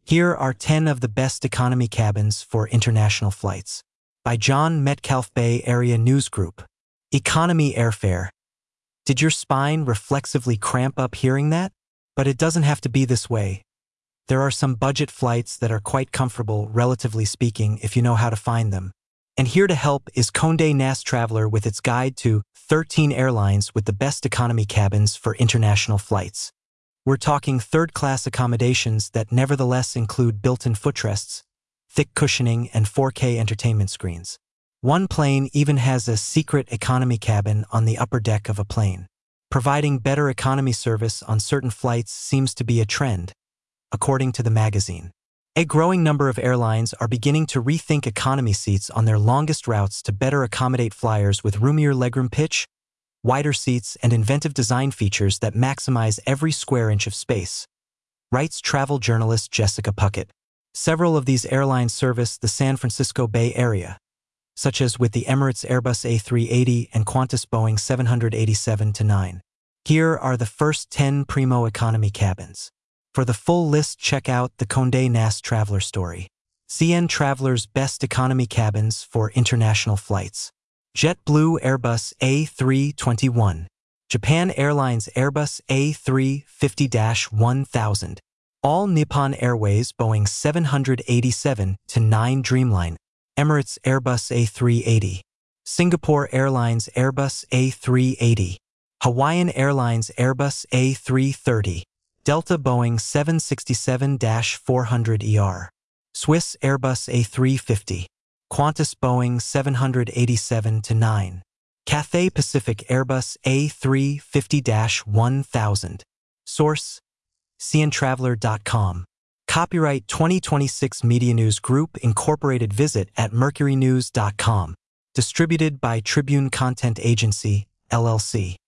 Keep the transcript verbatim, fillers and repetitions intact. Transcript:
Here are ten of the best economy cabins for international flights. By John Metcalf, Bay Area News Group. Economy airfare. Did your spine reflexively cramp up hearing that? But it doesn't have to be this way. There are some budget flights that are quite comfortable, relatively speaking, if you know how to find them. And here to help is Condé Nast Traveler with its guide to thirteen airlines with the best economy cabins for international flights. We're talking third-class accommodations that nevertheless include built-in footrests, thick cushioning, and four K entertainment screens. One plane even has a secret economy cabin on the upper deck of a plane. Providing better economy service on certain flights seems to be a trend, according to the magazine. A growing number of airlines are beginning to rethink economy seats on their longest routes to better accommodate flyers with roomier legroom pitch, wider seats, and inventive design features that maximize every square inch of space, writes travel journalist Jessica Puckett. Several of these airlines service the San Francisco Bay Area, such as with the Emirates Airbus A three eighty and Qantas Boeing seven eighty-seven dash nine. Here are the first ten primo economy cabins. For the full list, check out the Condé Nast Traveler story. C N Traveler's best economy cabins for international flights. JetBlue Airbus A three twenty-one. Japan Airlines Airbus A three fifty dash one thousand. All Nippon Airways Boeing seven eighty-seven dash nine Dreamline. Emirates Airbus A three eighty. Singapore Airlines Airbus A three eighty. Hawaiian Airlines Airbus A three thirty. Delta Boeing seven sixty-seven dash four hundred E R. Swiss Airbus A three fifty. Qantas Boeing seven eighty-seven dash nine. Cathay Pacific Airbus A three fifty dash one thousand. Source: C N Traveler dot com. Copyright twenty twenty-six Media News Group Incorporated. Visit at mercury news dot com. Distributed by Tribune Content Agency, L L C.